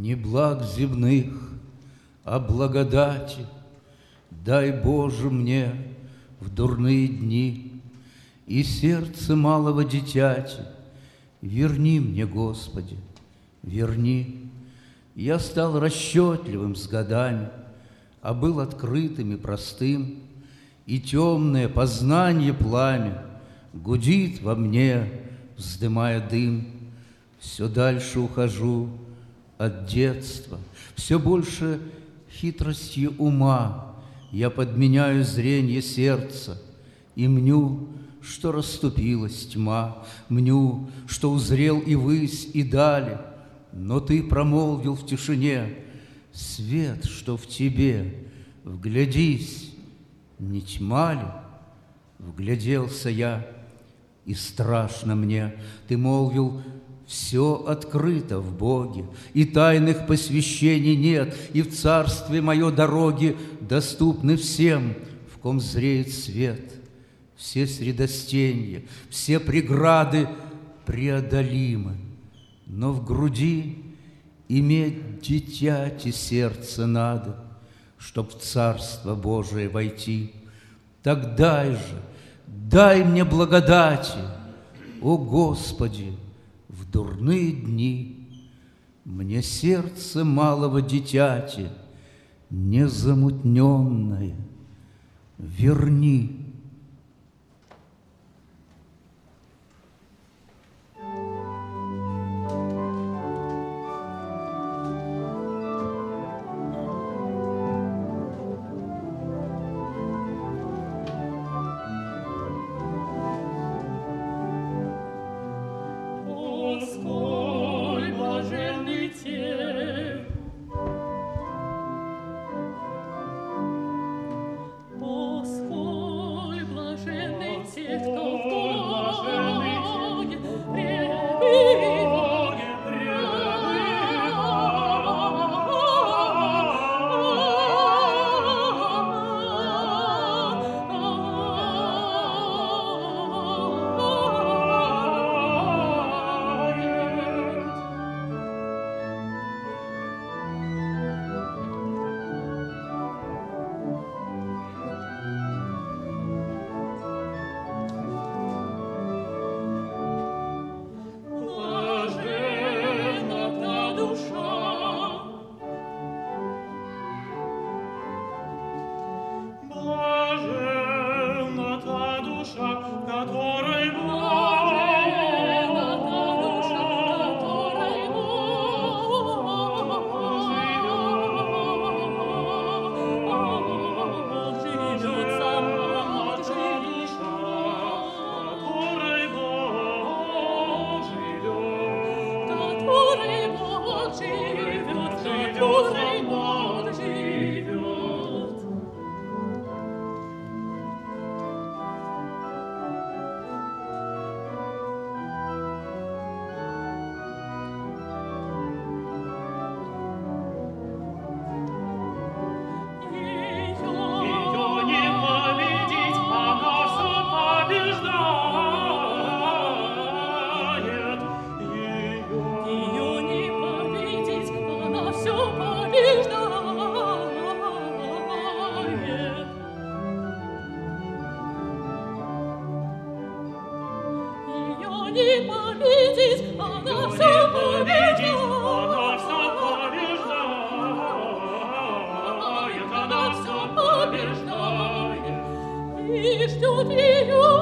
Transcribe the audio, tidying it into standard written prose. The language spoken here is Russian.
Не благ земных, а благодати дай, Боже, мне в дурные дни, и сердце малого дитяти верни мне, Господи, верни. Я стал расчетливым с годами, а был открытым и простым, и темное познанье пламя гудит во мне, вздымая дым. Все дальше ухожу от детства, все больше хитростью ума я подменяю зренье сердца и мню, что расступилась тьма, мню, что узрел и высь, и дали. Но ты промолвил в тишине: свет, что в тебе, вглядись, не тьма ли? Вгляделся я, и страшно мне. Ты молвил: все открыто в Боге, и тайных посвящений нет, и в царстве мое дороги доступны всем, в ком зреет свет. Все средостенья, все преграды преодолимы, но в груди иметь дитяти сердце надо, чтоб в Царство Божие войти. Так дай же, дай мне благодати, о Господи, в дурные дни. Мне сердце малого дитяти незамутненное верни. И ждет ее